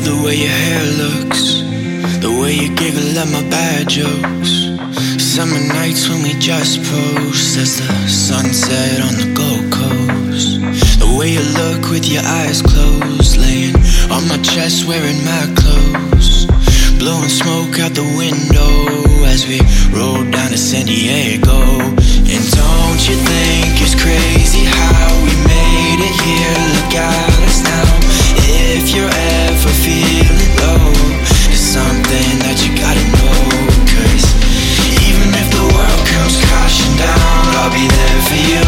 the way your hair looks, the way you giggle at my bad jokes. Summer nights when we just post as the sunset on the Gold Coast. The way you look with your eyes closed, laying on my chest wearing my clothes, blowing smoke out the window as we roll down to San Diego. And don't you think it's crazy how we made it here? Look at us now. If you're ever feeling low, there's something that you gotta know. 'Cause even if the world comes crashing down, I'll be there for you.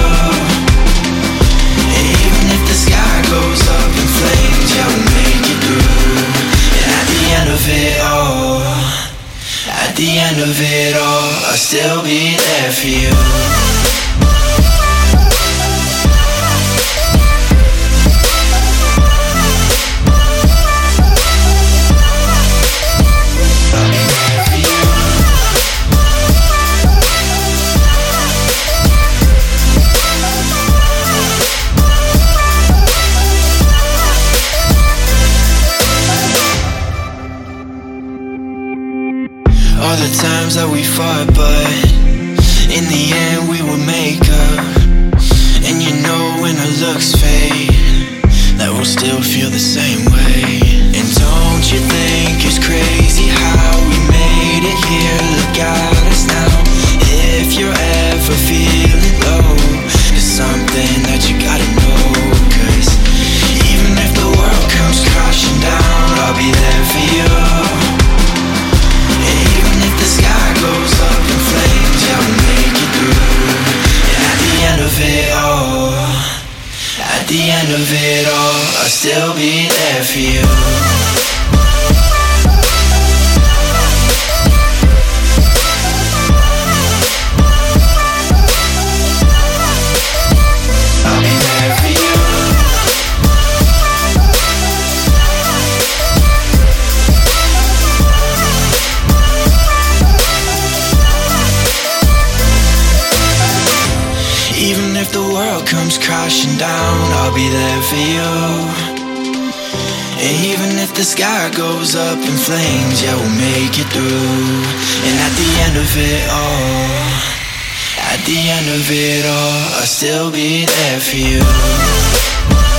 And even if the sky goes up in flames, yeah, we'll make it through. And at the end of it all, at the end of it all, I'll still be there for you. All the times that we fought, but in the end we will make up. And you know when our looks fade, that we'll still feel the same way. And don't you think it's crazy how we made it here? Look at us now. If you're ever feeling low, there's something that you gotta know. 'Cause even if the world comes crashing down, I'll be there for you. Even if the sky goes up in flames, yeah, we'll make it through. And at the end of it all, at the end of it all, I'll still be there for you. I'll be there for you. Even if the world comes crashing down, I'll be there for you. And even if the sky goes up in flames, yeah, we'll make it through. And at the end of it all, at the end of it all, I'll still be there for you.